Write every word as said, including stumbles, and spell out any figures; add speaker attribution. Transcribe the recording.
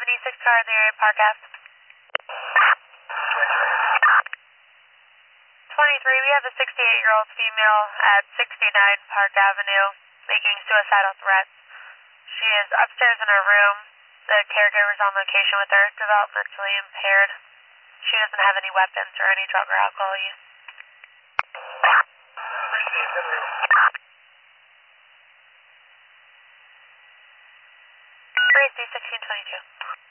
Speaker 1: seventy-six car in the area, Park Avenue. twenty-three, we have a sixty-eight-year-old female at sixty-nine Park Avenue making suicidal threats. She is upstairs in her room. The caregiver's on location with her, developmentally impaired. She doesn't have any weapons or any drug or alcohol use. Tracy, sixteen twenty-two.